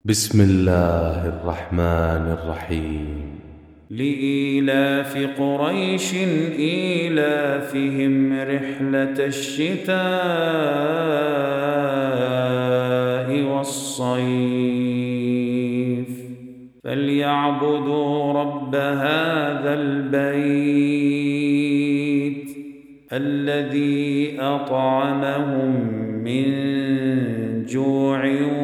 بسم الله الرحمن الرحيم. لإيلاف قريش إيلافهم رحلة الشتاء والصيف فليعبدوا رب هذا البيت الذي أطعمهم من جوع